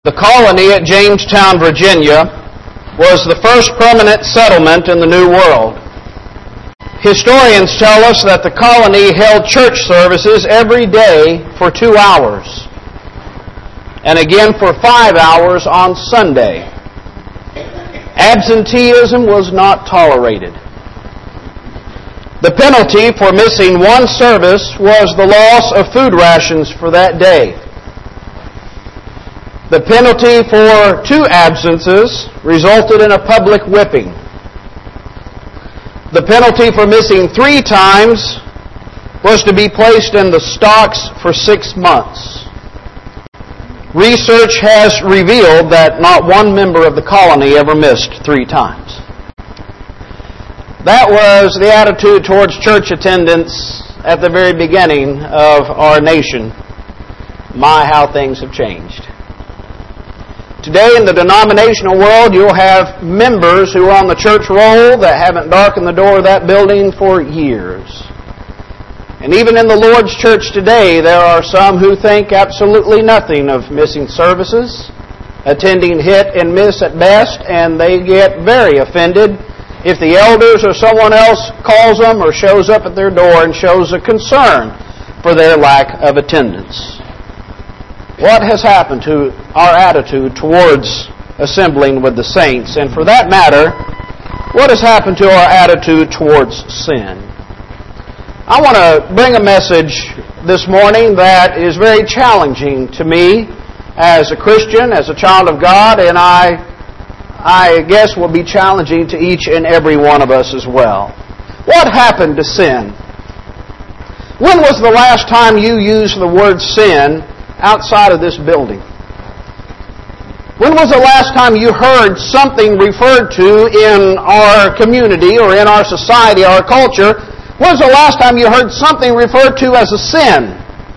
The colony at Jamestown, Virginia, was the first permanent settlement in the New World. Historians tell us that the colony held church services every day for 2 hours, and again for 5 hours on Sunday. Absenteeism was not tolerated. The penalty for missing one service was the loss of food rations for that day. The penalty for 2 absences resulted in a public whipping. The penalty for missing 3 times was to be placed in the stocks for 6 months. Research has revealed that not one member of the colony ever missed 3 times. That was the attitude towards church attendance at the very beginning of our nation. My, how things have changed. Today in the denominational world, you'll have members who are on the church roll that haven't darkened the door of that building for years. And even in the Lord's church today, there are some who think absolutely nothing of missing services, attending hit and miss at best, and they get very offended if the elders or someone else calls them or shows up at their door and shows a concern for their lack of attendance. What has happened to our attitude towards assembling with the saints? And for that matter, what has happened to our attitude towards sin? I want to bring a message this morning that is very challenging to me as a Christian, as a child of God, and I guess will be challenging to each and every one of us as well. What happened to sin? When was the last time you used the word sin outside of this building? When was the last time you heard something referred to in our community or in our society, our culture? When was the last time you heard something referred to as a sin?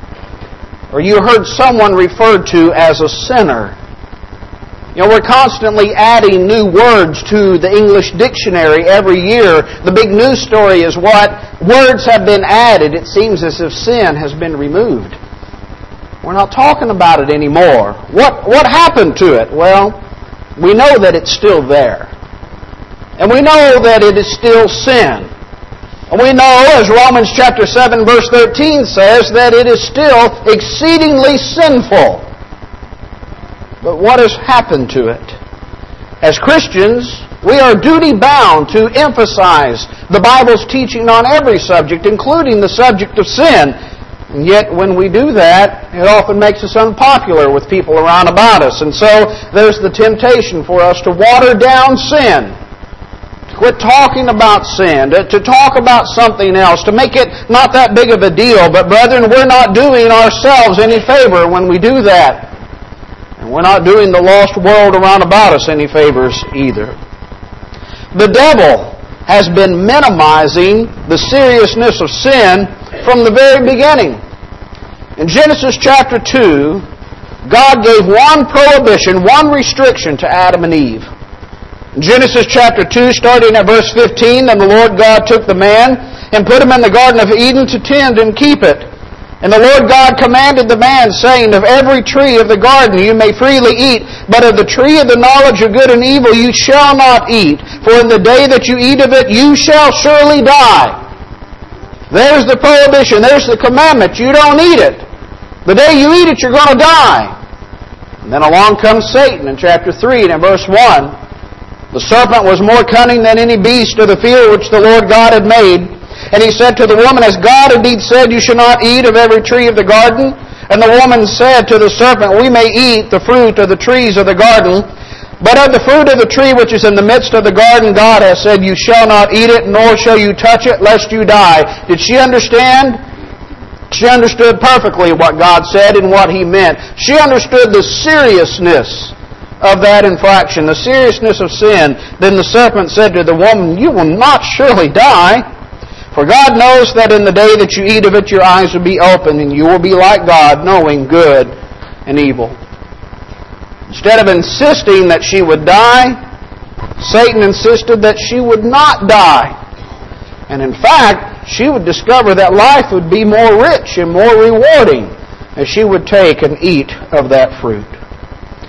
Or you heard someone referred to as a sinner? You know, we're constantly adding new words to the English dictionary every year. The big news story is what words have been added. It seems as if sin has been removed. We're not talking about it anymore. What happened to it? Well, we know that it's still there. And we know that it is still sin. And we know, as Romans chapter 7 verse 13 says, that it is still exceedingly sinful. But what has happened to it? As Christians, we are duty-bound to emphasize the Bible's teaching on every subject, including the subject of sin. And yet, when we do that, it often makes us unpopular with people around about us. And so, there's the temptation for us to water down sin, to quit talking about sin, to talk about something else, to make it not that big of a deal. But brethren, we're not doing ourselves any favor when we do that. And we're not doing the lost world around about us any favors either. The devil has been minimizing the seriousness of sin from the very beginning. In Genesis chapter 2, God gave one prohibition, one restriction to Adam and Eve. In Genesis chapter 2, starting at verse 15, "And the Lord God took the man and put him in the Garden of Eden to tend and keep it. And the Lord God commanded the man, saying, Of every tree of the garden you may freely eat, but of the tree of the knowledge of good and evil you shall not eat. For in the day that you eat of it, you shall surely die." There's the prohibition. There's the commandment. You don't eat it. The day you eat it, you're going to die. And then along comes Satan in chapter 3 and in verse 1. "The serpent was more cunning than any beast of the field which the Lord God had made. And he said to the woman, As God indeed said, you shall not eat of every tree of the garden. And the woman said to the serpent, We may eat the fruit of the trees of the garden. But of the fruit of the tree which is in the midst of the garden, God has said, You shall not eat it, nor shall you touch it, lest you die." Did she understand? She understood perfectly what God said and what He meant. She understood the seriousness of that infraction, the seriousness of sin. Then the serpent said to the woman, "You will not surely die. For God knows that in the day that you eat of it, your eyes will be opened, and you will be like God, knowing good and evil." Instead of insisting that she would die, Satan insisted that she would not die. And in fact, she would discover that life would be more rich and more rewarding as she would take and eat of that fruit.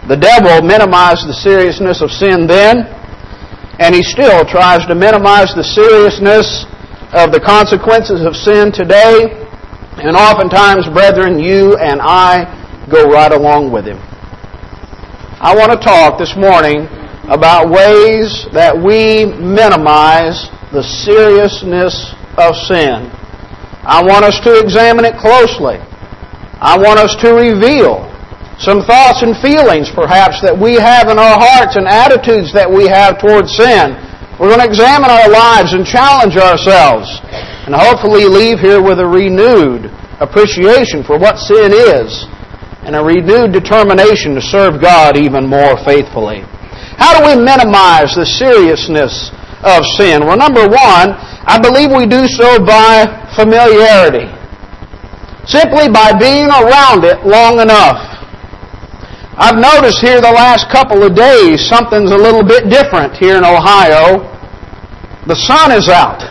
The devil minimized the seriousness of sin then, and he still tries to minimize the seriousness of the consequences of sin today. And oftentimes, brethren, you and I go right along with him. I want to talk this morning about ways that we minimize the seriousness of sin. I want us to examine it closely. I want us to reveal some thoughts and feelings, perhaps, that we have in our hearts and attitudes that we have towards sin. We're going to examine our lives and challenge ourselves and hopefully leave here with a renewed appreciation for what sin is and a renewed determination to serve God even more faithfully. How do we minimize the seriousness of sin? Well, number one, I believe we do so by familiarity. Simply by being around it long enough. I've noticed here the last couple of days something's a little bit different here in Ohio. The sun is out.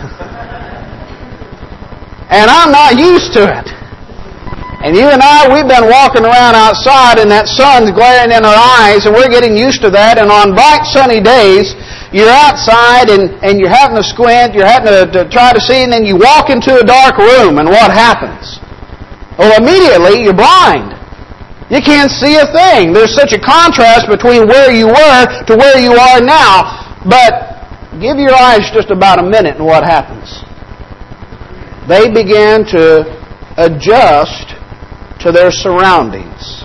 And I'm not used to it. And you and I, we've been walking around outside and that sun's glaring in our eyes and we're getting used to that. And on bright sunny days, you're outside and you're having to squint, you're having to try to see, and then you walk into a dark room and what happens? Well, immediately you're blind. You can't see a thing. There's such a contrast between where you were to where you are now. But give your eyes just about a minute and what happens? They begin to adjust to their surroundings.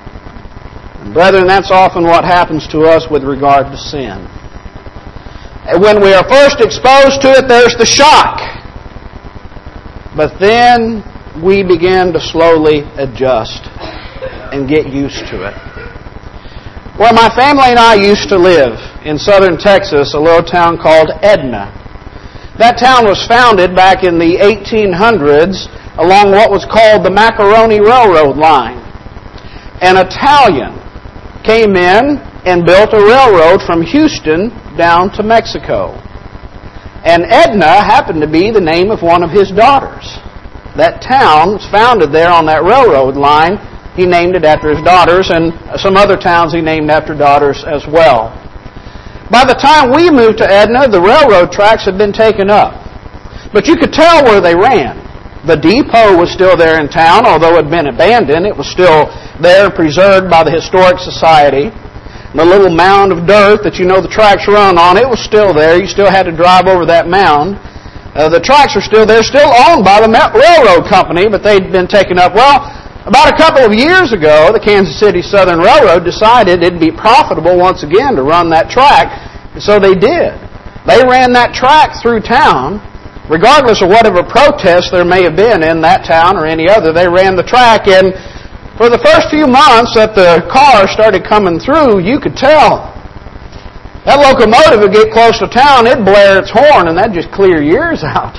And brethren, that's often what happens to us with regard to sin. And when we are first exposed to it, there's the shock. But then we begin to slowly adjust and get used to it. Where my family and I used to live in southern Texas, a little town called Edna. That town was founded back in the 1800s along what was called the Macaroni Railroad line. An Italian came in and built a railroad from Houston down to Mexico. And Edna happened to be the name of one of his daughters. That town was founded there on that railroad line. He named it after his daughters, and some other towns he named after daughters as well. By the time we moved to Edna, the railroad tracks had been taken up. But you could tell where they ran. The depot was still there in town, although it had been abandoned. It was still there, preserved by the Historic Society. The little mound of dirt that you know the tracks run on, it was still there. You still had to drive over that mound. The tracks are still there, still owned by the railroad company, but they'd been taken up. Well, about a couple of years ago, the Kansas City Southern Railroad decided it'd be profitable once again to run that track, and so they did. They ran that track through town, regardless of whatever protest there may have been in that town or any other. They ran the track, and for the first few months that the cars started coming through, you could tell. That locomotive would get close to town, it'd blare its horn, and that'd just clear your ears out.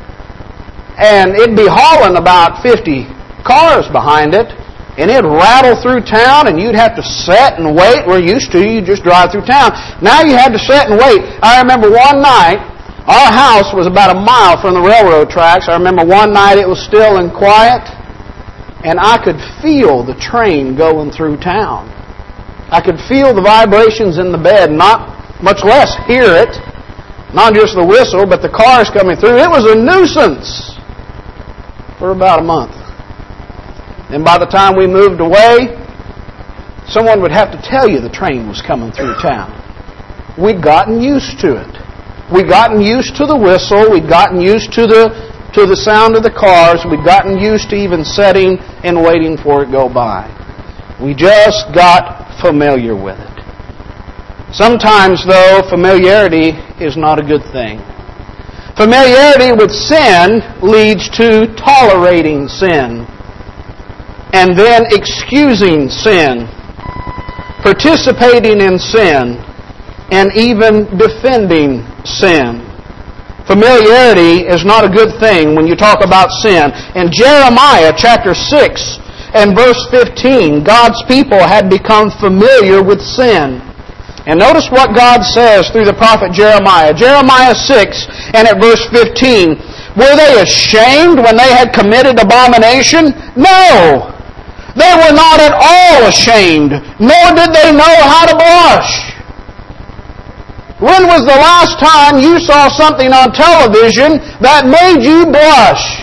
And it'd be hauling about 50 cars behind it, and it'd rattle through town, and you'd have to sit and wait. We're used to, you just drive through town. Now you had to sit and wait. I remember one night, our house was about a mile from the railroad tracks. I remember one night it was still and quiet, and I could feel the train going through town. I could feel the vibrations in the bed, not much less hear it. Not just the whistle, but the cars coming through. It was a nuisance for about a month. And by the time we moved away, someone would have to tell you the train was coming through town. We'd gotten used to it. We'd gotten used to the whistle. We'd gotten used to the sound of the cars. We'd gotten used to even sitting and waiting for it to go by. We just got familiar with it. Sometimes, though, familiarity is not a good thing. Familiarity with sin leads to tolerating sin, and then excusing sin, participating in sin, and even defending sin. Familiarity is not a good thing when you talk about sin. In Jeremiah chapter 6 and verse 15, God's people had become familiar with sin. And notice what God says through the prophet Jeremiah. Jeremiah 6 and at verse 15. Were they ashamed when they had committed abomination? No! They were not at all ashamed, nor did they know how to blush. When was the last time you saw something on television that made you blush?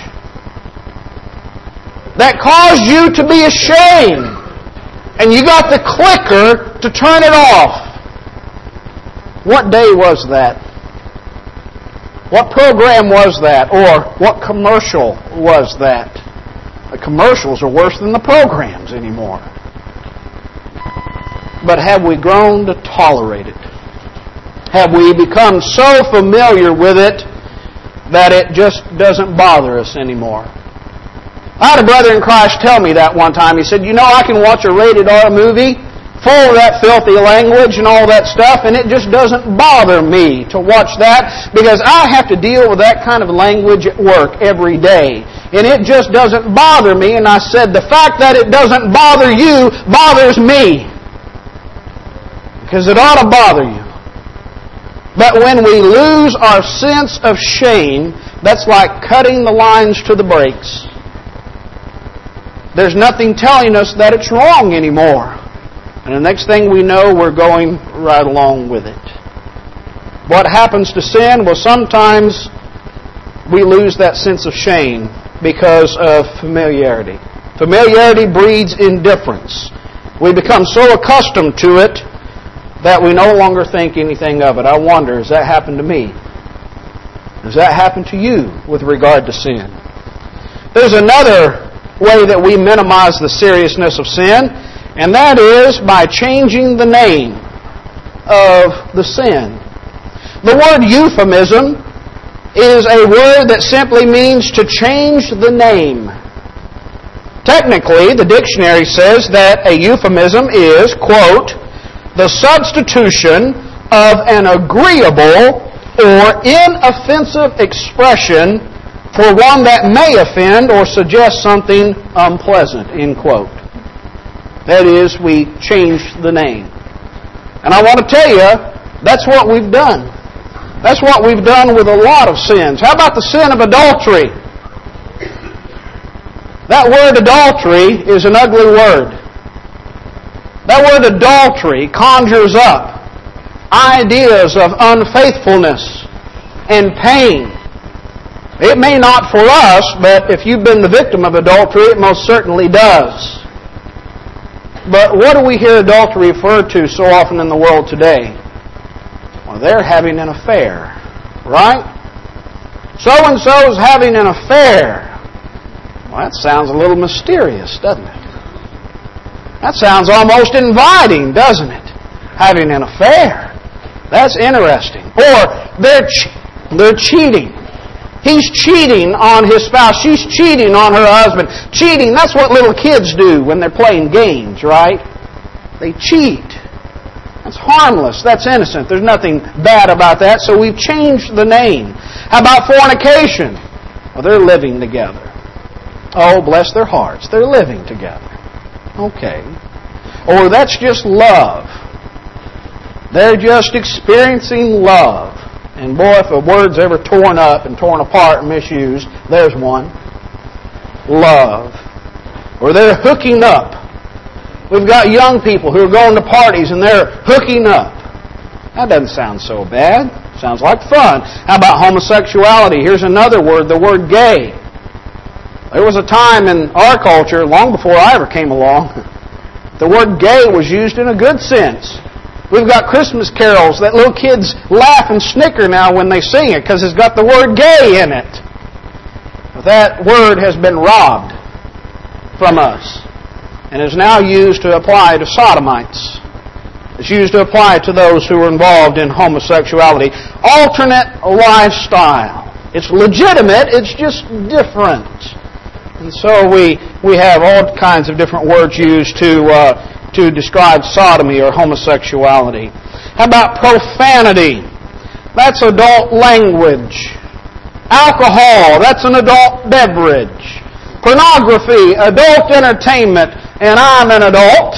That caused you to be ashamed? And you got the clicker to turn it off. What day was that? What program was that? Or what commercial was that? The commercials are worse than the programs anymore. But have we grown to tolerate it? Have we become so familiar with it that it just doesn't bother us anymore? I had a brother in Christ tell me that one time. He said, I can watch a rated R movie full of that filthy language and all that stuff, and it just doesn't bother me to watch that because I have to deal with that kind of language at work every day. And it just doesn't bother me. And I said, the fact that it doesn't bother you bothers me. Because it ought to bother you. But when we lose our sense of shame, that's like cutting the lines to the brakes. There's nothing telling us that it's wrong anymore. And the next thing we know, we're going right along with it. What happens to sin? Well, sometimes we lose that sense of shame because of familiarity. Familiarity breeds indifference. We become so accustomed to it that we no longer think anything of it. I wonder, has that happened to me? Does that happen to you with regard to sin? There's another way that we minimize the seriousness of sin, and that is by changing the name of the sin. The word euphemism is a word that simply means to change the name. Technically, the dictionary says that a euphemism is, quote, the substitution of an agreeable or inoffensive expression for one that may offend or suggest something unpleasant, end quote. That is, we change the name. And I want to tell you, that's what we've done. That's what we've done with a lot of sins. How about the sin of adultery? That word adultery is an ugly word. That word adultery conjures up ideas of unfaithfulness and pain. It may not for us, but if you've been the victim of adultery, it most certainly does. But what do we hear adultery referred to so often in the world today? Well, they're having an affair, right? So-and-so is having an affair. Well, that sounds a little mysterious, doesn't it? That sounds almost inviting, doesn't it? Having an affair. That's interesting. Or they're cheating. He's cheating on his spouse. She's cheating on her husband. Cheating, that's what little kids do when they're playing games, right? They cheat. That's harmless. That's innocent. There's nothing bad about that, so we've changed the name. How about fornication? Well, they're living together. Oh, bless their hearts. They're living together. Okay. Or that's just love. They're just experiencing love. And boy, if a word's ever torn up and torn apart and misused, there's one. Love. Or they're hooking up. We've got young people who are going to parties and they're hooking up. That doesn't sound so bad. Sounds like fun. How about homosexuality? Here's another word, the word gay. There was a time in our culture, long before I ever came along, the word gay was used in a good sense. We've got Christmas carols that little kids laugh and snicker now when they sing it because it's got the word gay in it. But that word has been robbed from us and is now used to apply to sodomites. It's used to apply to those who are involved in homosexuality. Alternate lifestyle. It's legitimate, it's just different. And so we have all kinds of different words used to describe sodomy or homosexuality. How about profanity? That's adult language. Alcohol, that's an adult beverage. Pornography, adult entertainment, and I'm an adult,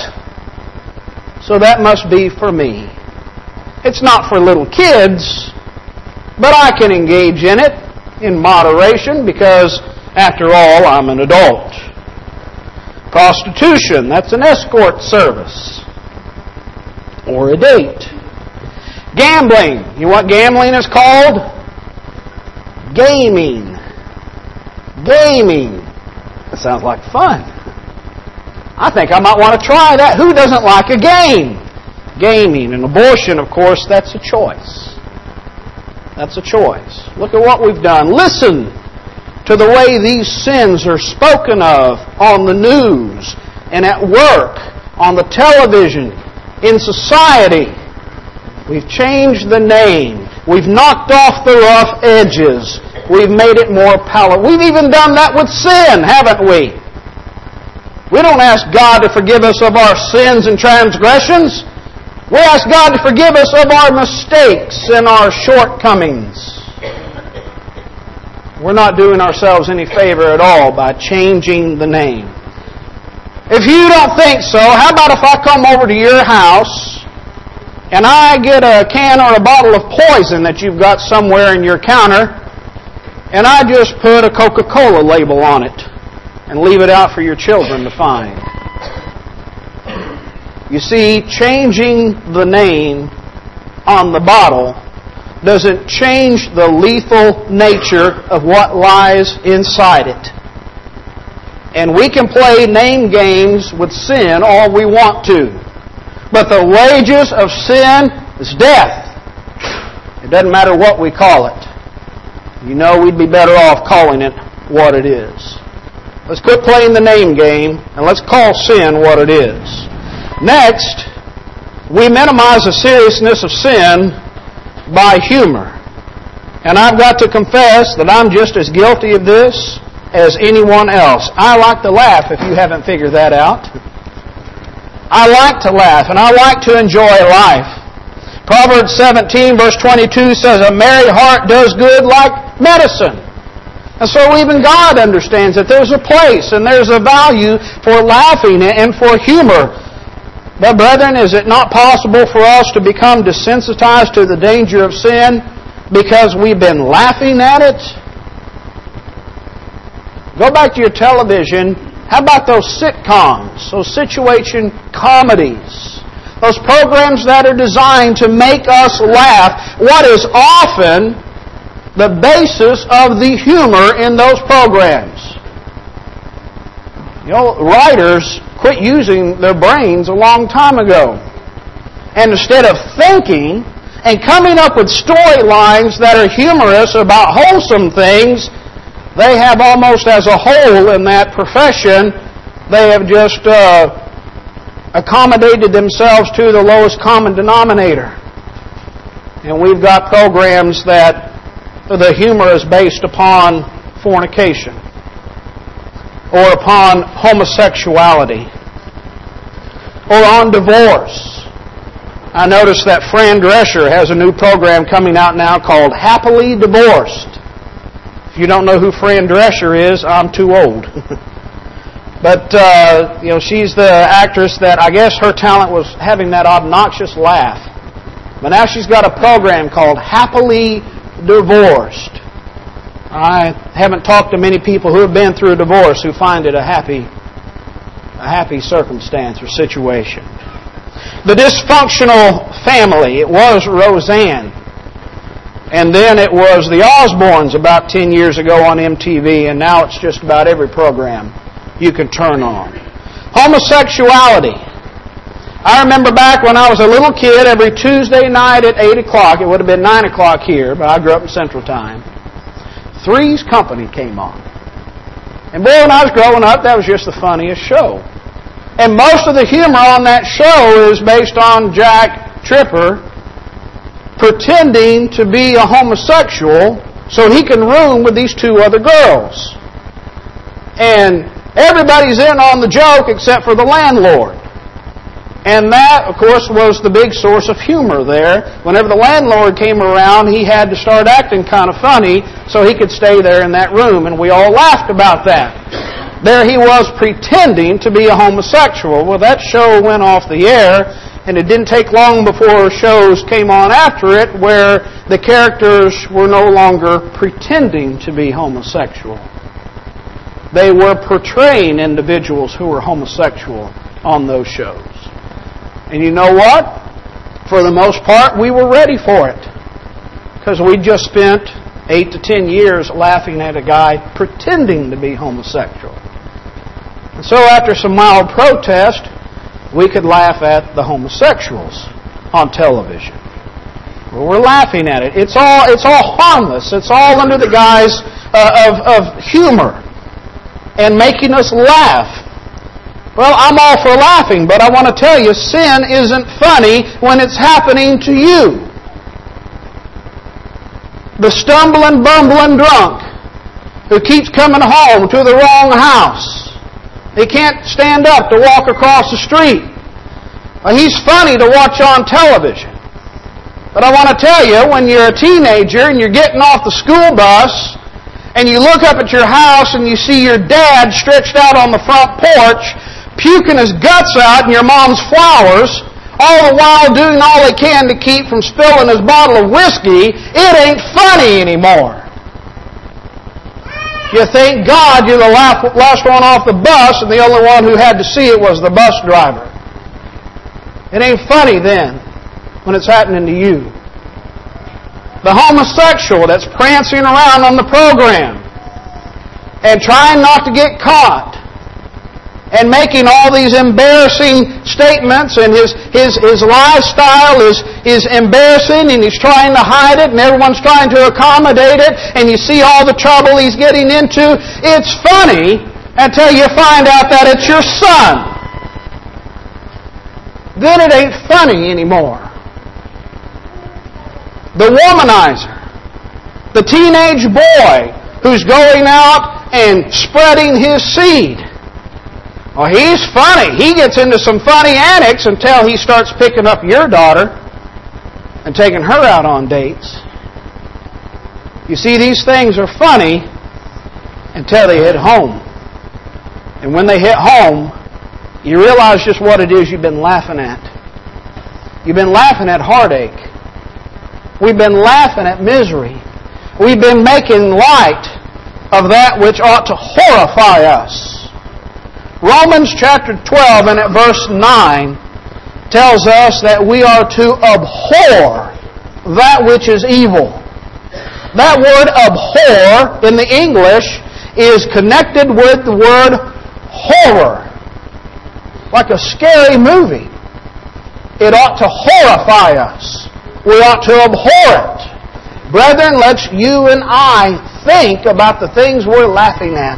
so that must be for me. It's not for little kids, but I can engage in it in moderation because, after all, I'm an adult. Prostitution, that's an escort service. Or a date. Gambling. You know what gambling is called? Gaming. Gaming. That sounds like fun. I think I might want to try that. Who doesn't like a game? Gaming. And abortion, of course, that's a choice. That's a choice. Look at what we've done. Listen to the way these sins are spoken of on the news and at work, on the television, in society. We've changed the name. We've knocked off the rough edges. We've made it more palatable. We've even done that with sin, haven't we? We don't ask God to forgive us of our sins and transgressions. We ask God to forgive us of our mistakes and our shortcomings. We're not doing ourselves any favor at all by changing the name. If you don't think so, how about if I come over to your house and I get a can or a bottle of poison that you've got somewhere in your counter, and I just put a Coca-Cola label on it and leave it out for your children to find. You see, changing the name on the bottle doesn't change the lethal nature of what lies inside it. And we can play name games with sin all we want to. But the wages of sin is death. It doesn't matter what we call it. You know, we'd be better off calling it what it is. Let's quit playing the name game and let's call sin what it is. Next, we minimize the seriousness of sin by humor. And I've got to confess that I'm just as guilty of this as anyone else. I like to laugh, if you haven't figured that out. I like to laugh and I like to enjoy life. Proverbs 17 verse 22 says, "A merry heart does good like medicine." And so even God understands that there's a place and there's a value for laughing and for humor. But brethren, is it not possible for us to become desensitized to the danger of sin because we've been laughing at it? Go back to your television. How about those sitcoms, those situation comedies, those programs that are designed to make us laugh? What is often the basis of the humor in those programs? You know, writers quit using their brains a long time ago. And instead of thinking and coming up with storylines that are humorous about wholesome things, they have almost as a whole in that profession, they have just accommodated themselves to the lowest common denominator. And we've got programs that the humor is based upon fornication or upon homosexuality or on divorce. I noticed that Fran Drescher has a new program coming out now called Happily Divorced. If you don't know who Fran Drescher is, I'm too old. But, she's the actress that I guess her talent was having that obnoxious laugh. But now she's got a program called Happily Divorced. I haven't talked to many people who have been through a divorce who find it a happy circumstance or situation. The dysfunctional family, it was Roseanne. And then it was the Osbournes about 10 years ago on MTV, and now it's just about every program you can turn on. Homosexuality. I remember back when I was a little kid, every Tuesday night at 8 o'clock, it would have been 9 o'clock here, but I grew up in Central Time, Three's Company came on. And boy, when I was growing up, that was just the funniest show. And most of the humor on that show is based on Jack Tripper pretending to be a homosexual so he can room with these two other girls. And everybody's in on the joke except for the landlord. And that, of course, was the big source of humor there. Whenever the landlord came around, he had to start acting kind of funny so he could stay there in that room. And we all laughed about that. There he was pretending to be a homosexual. Well, that show went off the air, and it didn't take long before shows came on after it where the characters were no longer pretending to be homosexual. they were portraying individuals who were homosexual on those shows. And you know what? For the most part, we were ready for it. Because we just spent 8 to 10 years laughing at a guy pretending to be homosexual. And so after some mild protest, we could laugh at the homosexuals on television. Well, we're laughing at it. It's all harmless. It's all under the guise of humor and making us laugh. Well, I'm all for laughing, but I want to tell you, sin isn't funny when it's happening to you. The stumbling, bumbling drunk who keeps coming home to the wrong house. He can't stand up to walk across the street. Well, he's funny to watch on television. But I want to tell you, when you're a teenager and you're getting off the school bus and you look up at your house and you see your dad stretched out on the front porch puking his guts out in your mom's flowers, all the while doing all he can to keep from spilling his bottle of whiskey, it ain't funny anymore. You think, God, you're the last one off the bus, and the only one who had to see it was the bus driver. It ain't funny then, when it's happening to you. The homosexual that's prancing around on the program and trying not to get caught, and making all these embarrassing statements, and his lifestyle is embarrassing, and he's trying to hide it, and everyone's trying to accommodate it, and you see all the trouble he's getting into. It's funny until you find out that it's your son. Then it ain't funny anymore. The womanizer, the teenage boy who's going out and spreading his seed. Well, he's funny. He gets into some funny antics until he starts picking up your daughter and taking her out on dates. You see, these things are funny until they hit home. And when they hit home, you realize just what it is you've been laughing at. You've been laughing at heartache. We've been laughing at misery. We've been making light of that which ought to horrify us. Romans chapter 12 and at verse 9 tells us that we are to abhor that which is evil. That word abhor in the English is connected with the word horror. Like a scary movie. It ought to horrify us. We ought to abhor it. Brethren, let's you and I think about the things we're laughing at.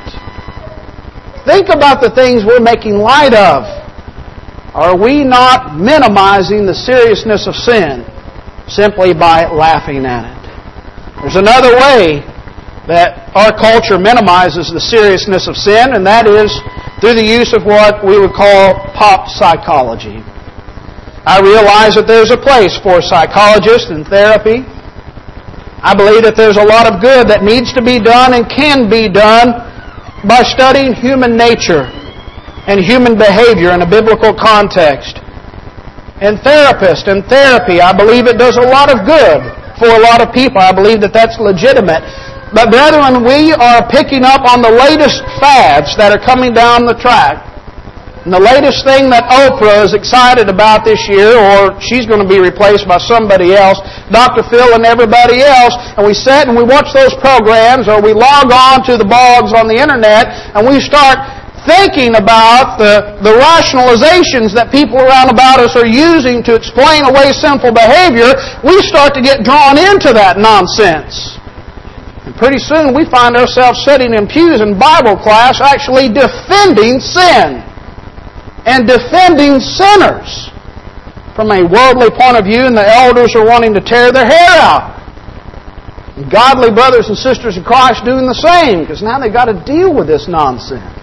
Think about the things we're making light of. Are we not minimizing the seriousness of sin simply by laughing at it? There's another way that our culture minimizes the seriousness of sin, and that is through the use of what we would call pop psychology. I realize that there's a place for psychologists and therapy. I believe that there's a lot of good that needs to be done and can be done by studying human nature and human behavior in a biblical context. And therapists and therapy, I believe it does a lot of good for a lot of people. I believe that that's legitimate. But brethren, we are picking up on the latest fads that are coming down the track. And the latest thing that Oprah is excited about this year, or she's going to be replaced by somebody else, Dr. Phil and everybody else, and we sit and we watch those programs, or we log on to the blogs on the internet, and we start thinking about the rationalizations that people around about us are using to explain away sinful behavior. We start to get drawn into that nonsense. And pretty soon we find ourselves sitting in pews in Bible class actually defending sin and defending sinners from a worldly point of view, and the elders are wanting to tear their hair out. And godly brothers and sisters in Christ doing the same, because now they've got to deal with this nonsense.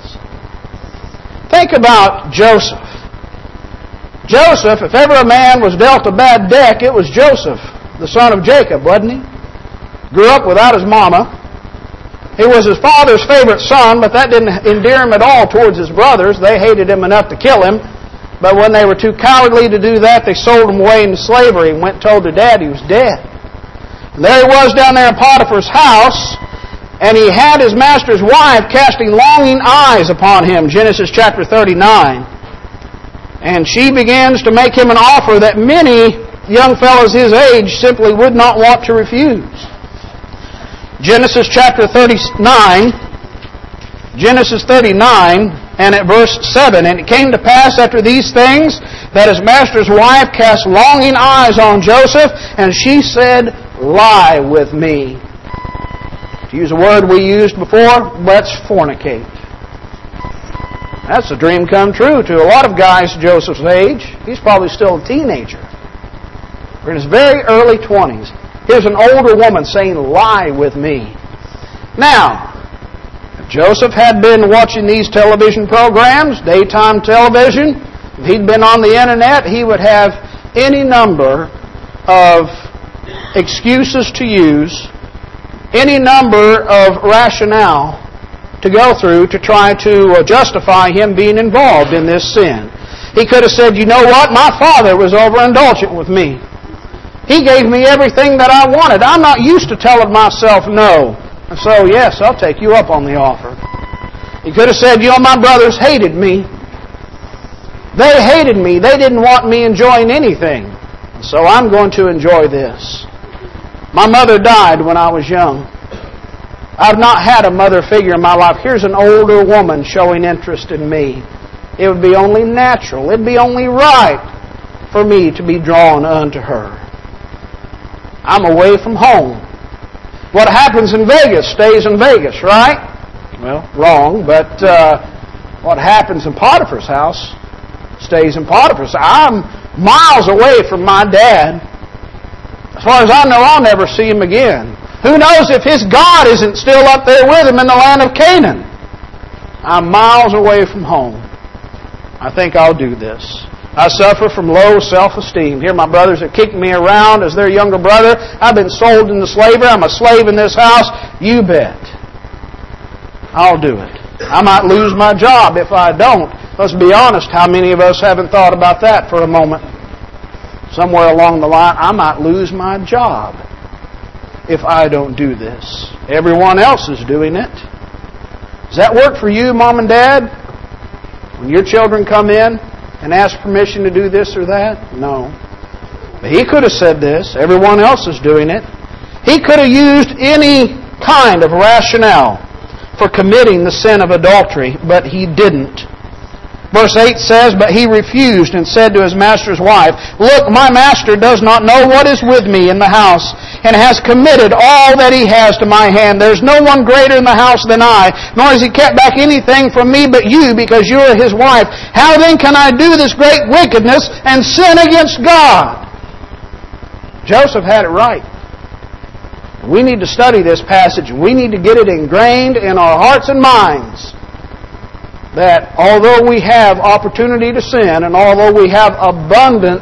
Think about Joseph. Joseph, if ever a man was dealt a bad deck, it was Joseph, the son of Jacob, wasn't he? Grew up without his mama. He was his father's favorite son, but that didn't endear him at all towards his brothers. They hated him enough to kill him. But when they were too cowardly to do that, they sold him away into slavery and went and told their dad he was dead. And there he was down there in Potiphar's house, And he had his master's wife casting longing eyes upon him, Genesis chapter 39. And she begins to make him an offer that many young fellows his age simply would not want to refuse. Genesis chapter 39, Genesis 39, and at verse 7, And it came to pass after these things that his master's wife cast longing eyes on Joseph, and she said, Lie with me. To use a word we used before, let's fornicate. That's a dream come true to a lot of guys Joseph's age. He's probably still a teenager. Or in his very early 20s. Here's an older woman saying, Lie with me. Now, if Joseph had been watching these television programs, daytime television, if he'd been on the internet, he would have any number of excuses to use, any number of rationale to go through to try to justify him being involved in this sin. He could have said, You know what? My father was overindulgent with me. He gave me everything that I wanted. I'm not used to telling myself no. And so, yes, I'll take you up on the offer. He could have said, My brothers hated me. They hated me. They didn't want me enjoying anything. So I'm going to enjoy this. My mother died when I was young. I've not had a mother figure in my life. Here's an older woman showing interest in me. It would be only natural. It would be only right for me to be drawn unto her. I'm away from home. What happens in Vegas stays in Vegas, right? Well, wrong, but what happens in Potiphar's house stays in Potiphar's. I'm miles away from my dad. As far as I know, I'll never see him again. Who knows if his God isn't still up there with him in the land of Canaan? I'm miles away from home. I think I'll do this. I suffer from low self-esteem. Here my brothers are kicking me around as their younger brother. I've been sold into slavery. I'm a slave in this house. You bet. I'll do it. I might lose my job if I don't. Let's be honest, how many of us haven't thought about that for a moment? Somewhere along the line, I might lose my job if I don't do this. Everyone else is doing it. Does that work for you, Mom and Dad? When your children come in and ask permission to do this or that? No. But he could have said this. Everyone else is doing it. He could have used any kind of rationale for committing the sin of adultery, but he didn't. Verse 8 says, But he refused and said to his master's wife, Look, my master does not know what is with me in the house, and has committed all that he has to my hand. There's no one greater in the house than I, nor has he kept back anything from me but you, because you are his wife. How then can I do this great wickedness and sin against God? Joseph had it right. We need to study this passage. We need to get it ingrained in our hearts and minds that although we have opportunity to sin and although we have abundant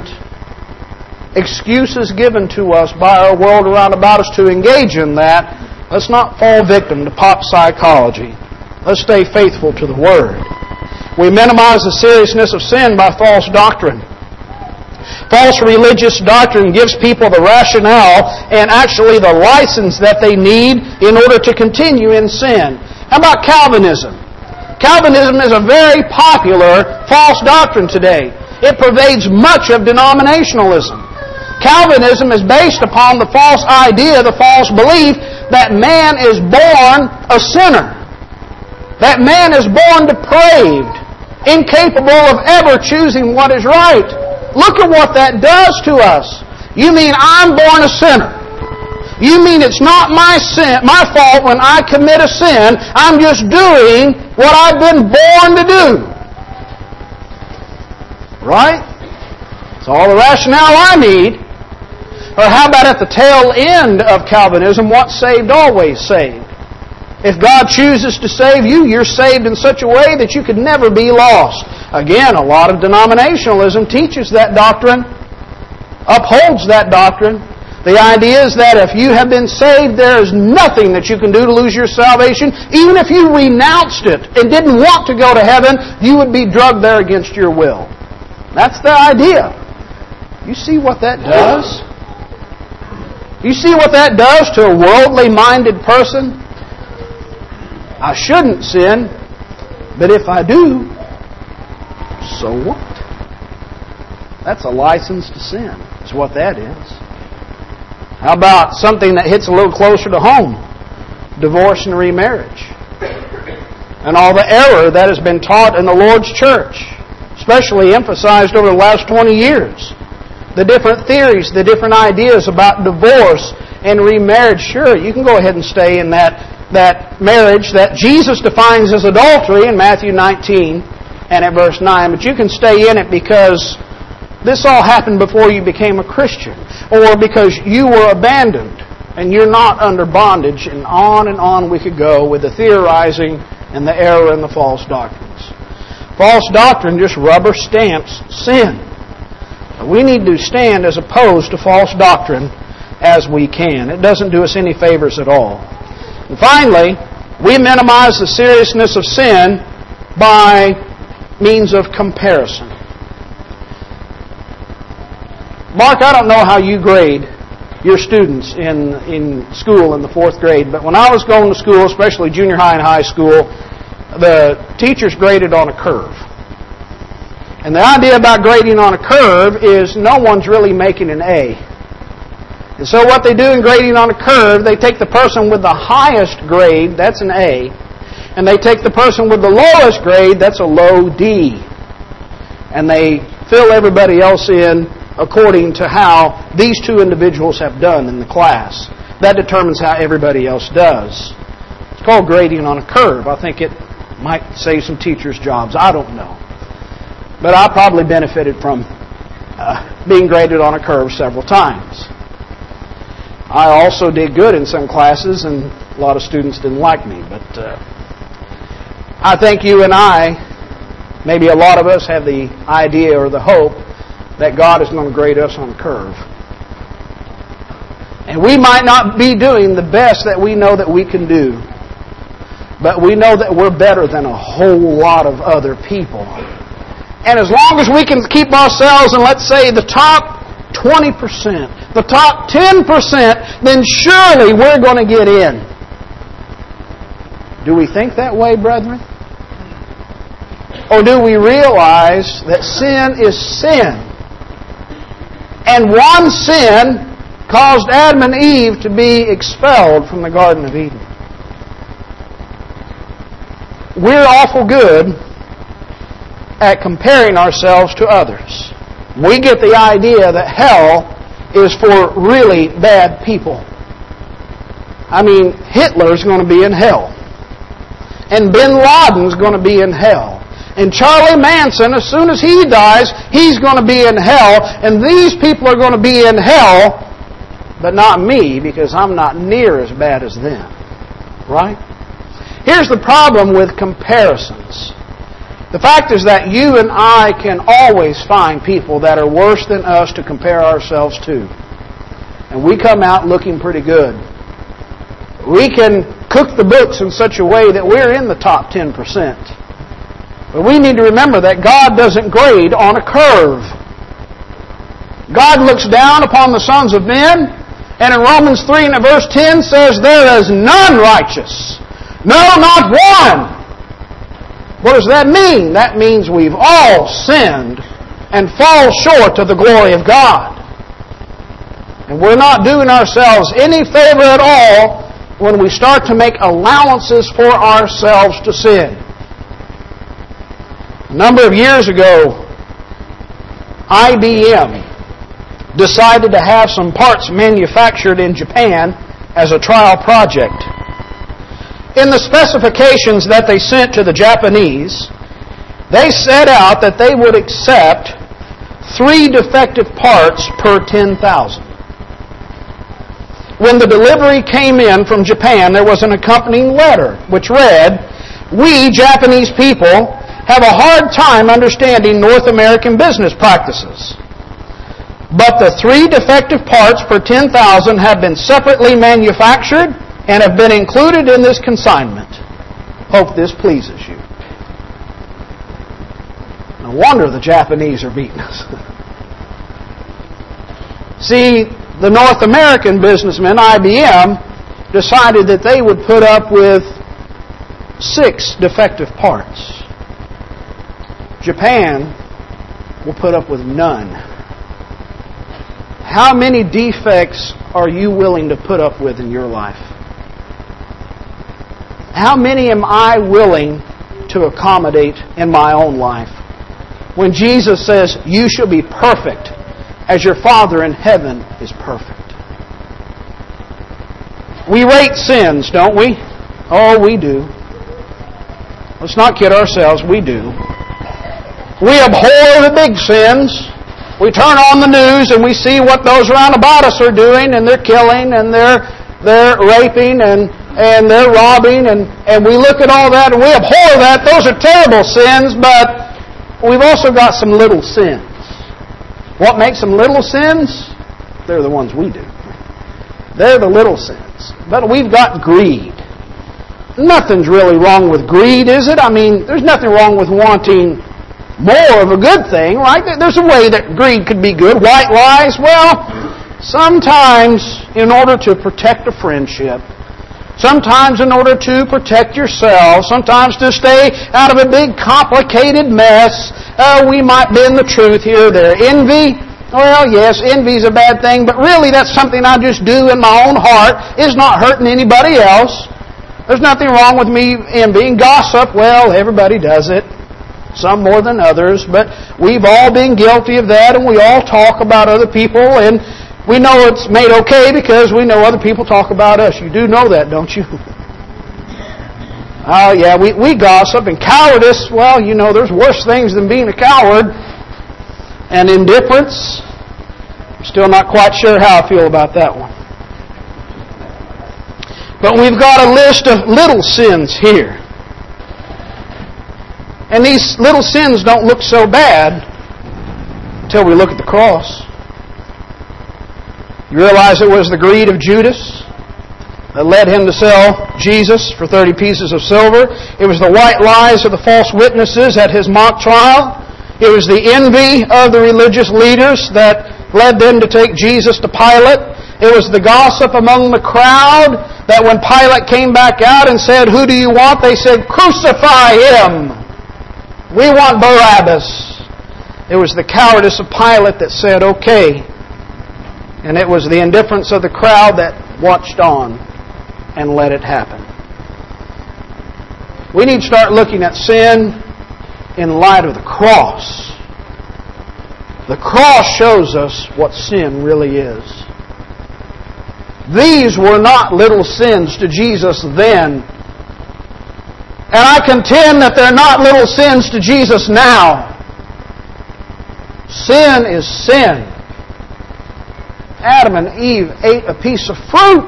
excuses given to us by our world around about us to engage in that, let's not fall victim to pop psychology. Let's stay faithful to the Word. We minimize the seriousness of sin by false doctrine. False religious doctrine gives people the rationale and actually the license that they need in order to continue in sin. How about Calvinism? Calvinism is a very popular false doctrine today. It pervades much of denominationalism. Calvinism is based upon the false idea, the false belief that man is born a sinner. That man is born depraved, incapable of ever choosing what is right. Look at what that does to us. You mean I'm born a sinner? You mean it's not my fault when I commit a sin. I'm just doing what I've been born to do. Right? It's all the rationale I need. Or how about at the tail end of Calvinism, once saved, always saved? If God chooses to save you, you're saved in such a way that you could never be lost. Again, a lot of denominationalism teaches that doctrine, upholds that doctrine. The idea is that if you have been saved, there is nothing that you can do to lose your salvation. Even if you renounced it and didn't want to go to heaven, you would be drugged there against your will. That's the idea. You see what that does? You see what that does to a worldly-minded person? I shouldn't sin, but if I do, so what? That's a license to sin. That's what that is. How about something that hits a little closer to home? Divorce and remarriage. And all the error that has been taught in the Lord's church, especially emphasized over the last 20 years. The different theories, the different ideas about divorce and remarriage. Sure, you can go ahead and stay in that marriage that Jesus defines as adultery in Matthew 19 and at verse 9, but you can stay in it because this all happened before you became a Christian, or because you were abandoned and you're not under bondage, and on we could go with the theorizing and the error and the false doctrines. False doctrine just rubber stamps sin. We need to stand as opposed to false doctrine as we can. It doesn't do us any favors at all. And finally, we minimize the seriousness of sin by means of comparison. Mark, I don't know how you grade your students in school in the 4th grade, but when I was going to school, especially junior high and high school, the teachers graded on a curve. And the idea about grading on a curve is no one's really making an A. And so what they do in grading on a curve, they take the person with the highest grade, that's an A, and they take the person with the lowest grade, that's a low D. And they fill everybody else in according to how these two individuals have done in the class. That determines how everybody else does. It's called grading on a curve. I think it might save some teachers' jobs. I don't know. But I probably benefited from being graded on a curve several times. I also did good in some classes, and a lot of students didn't like me. But I think you and I, maybe a lot of us, have the idea or the hope that God is going to grade us on a curve. And we might not be doing the best that we know that we can do, but we know that we're better than a whole lot of other people. And as long as we can keep ourselves in, let's say, the top 20%, the top 10%, then surely we're going to get in. Do we think that way, brethren? Or do we realize that sin is sin? And one sin caused Adam and Eve to be expelled from the Garden of Eden. We're awful good at comparing ourselves to others. We get the idea that hell is for really bad people. I mean, Hitler's going to be in hell. And Bin Laden's going to be in hell. And Charlie Manson, as soon as he dies, he's going to be in hell. And these people are going to be in hell, but not me, because I'm not near as bad as them. Right? Here's the problem with comparisons. The fact is that you and I can always find people that are worse than us to compare ourselves to. And we come out looking pretty good. We can cook the books in such a way that we're in the top 10%. But we need to remember that God doesn't grade on a curve. God looks down upon the sons of men, and in Romans 3 and verse 10 says, there is none righteous. No, not one. What does that mean? That means we've all sinned and fall short of the glory of God. And we're not doing ourselves any favor at all when we start to make allowances for ourselves to sin. A number of years ago, IBM decided to have some parts manufactured in Japan as a trial project. In the specifications that they sent to the Japanese, they set out that they would accept 3 defective parts per 10,000. When the delivery came in from Japan, there was an accompanying letter which read, "We, Japanese people, have a hard time understanding North American business practices. But the 3 defective parts per 10,000 have been separately manufactured and have been included in this consignment. Hope this pleases you." No wonder the Japanese are beating us. See, the North American businessmen, IBM, decided that they would put up with 6 defective parts. Japan will put up with none. How many defects are you willing to put up with in your life? How many am I willing to accommodate in my own life? When Jesus says, you shall be perfect as your Father in heaven is perfect. We rate sins, don't we? Oh, we do. Let's not kid ourselves, we do. We abhor the big sins. We turn on the news and we see what those around about us are doing, and they're killing and they're raping and they're robbing, and we look at all that and we abhor that. Those are terrible sins, but we've also got some little sins. What makes them little sins? They're the ones we do. They're the little sins. But we've got greed. Nothing's really wrong with greed, is it? I mean, there's nothing wrong with wanting more of a good thing, right? There's a way that greed could be good. White lies, well, sometimes in order to protect a friendship, sometimes in order to protect yourself, sometimes to stay out of a big complicated mess, we might bend the truth here or there. Envy, well, yes, envy's a bad thing, but really that's something I just do in my own heart. It's not hurting anybody else. There's nothing wrong with me envying. Gossip, well, everybody does it. Some more than others, but we've all been guilty of that, and we all talk about other people, and we know it's made okay because we know other people talk about us. You do know that, don't you? Oh, yeah, we gossip. And cowardice, well, you know, there's worse things than being a coward. And indifference, I'm still not quite sure how I feel about that one. But we've got a list of little sins here. And these little sins don't look so bad until we look at the cross. You realize it was the greed of Judas that led him to sell Jesus for 30 pieces of silver. It was the white lies of the false witnesses at his mock trial. It was the envy of the religious leaders that led them to take Jesus to Pilate. It was the gossip among the crowd that when Pilate came back out and said, who do you want? They said, crucify him. We want Barabbas. It was the cowardice of Pilate that said, okay. And it was the indifference of the crowd that watched on and let it happen. We need to start looking at sin in light of the cross. The cross shows us what sin really is. These were not little sins to Jesus then. And I contend that they're not little sins to Jesus now. Sin is sin. Adam and Eve ate a piece of fruit.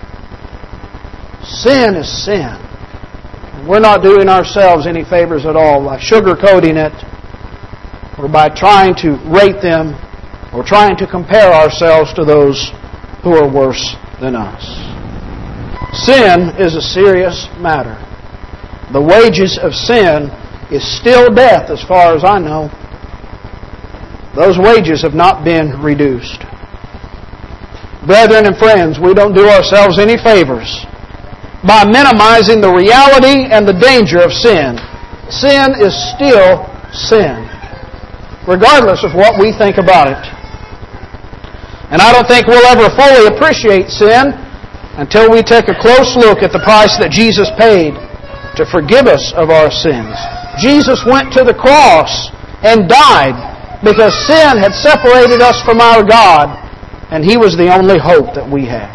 Sin is sin. And we're not doing ourselves any favors at all by sugarcoating it, or by trying to rate them, or trying to compare ourselves to those who are worse than us. Sin is a serious matter. The wages of sin is still death as far as I know. Those wages have not been reduced. Brethren and friends, we don't do ourselves any favors by minimizing the reality and the danger of sin. Sin is still sin, regardless of what we think about it. And I don't think we'll ever fully appreciate sin until we take a close look at the price that Jesus paid to forgive us of our sins. Jesus went to the cross and died because sin had separated us from our God, and He was the only hope that we had.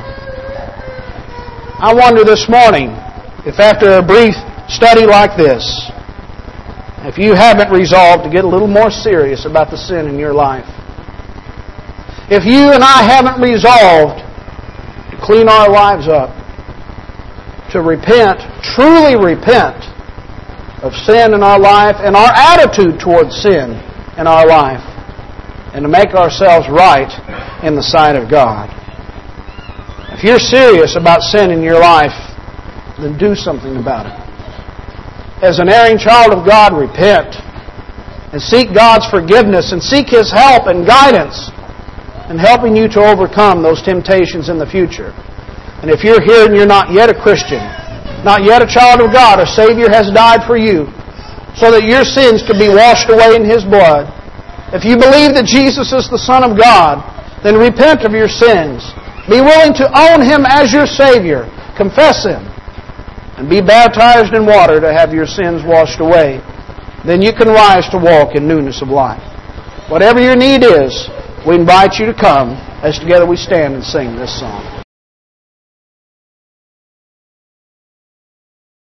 I wonder this morning if after a brief study like this, if you haven't resolved to get a little more serious about the sin in your life. If you and I haven't resolved to clean our lives up, to repent, truly repent of sin in our life and our attitude towards sin in our life, and to make ourselves right in the sight of God. If you're serious about sin in your life, then do something about it. As an erring child of God, repent and seek God's forgiveness and seek His help and guidance in helping you to overcome those temptations in the future. And if you're here and you're not yet a Christian, not yet a child of God, a Savior has died for you so that your sins could be washed away in His blood. If you believe that Jesus is the Son of God, then repent of your sins. Be willing to own Him as your Savior. Confess Him. And be baptized in water to have your sins washed away. Then you can rise to walk in newness of life. Whatever your need is, we invite you to come as together we stand and sing this song.